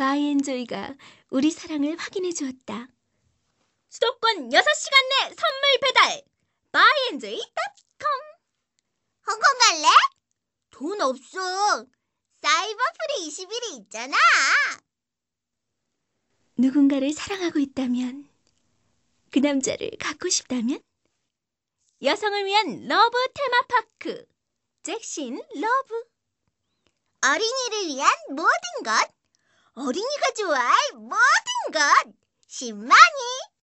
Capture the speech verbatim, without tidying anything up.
바이앤조이가 우리 사랑을 확인해 주었다. 수도권 여섯 시간 내 선물 배달! 바이앤조이 닷컴. 홍콩 갈래? 돈 없어. 사이버 프리 이십 일이 있잖아. 누군가를 사랑하고 있다면, 그 남자를 갖고 싶다면, 여성을 위한 러브 테마파크 잭신 러브. 어린이를 위한 모든 것. 어린이가 좋아할 모든 것. 십만이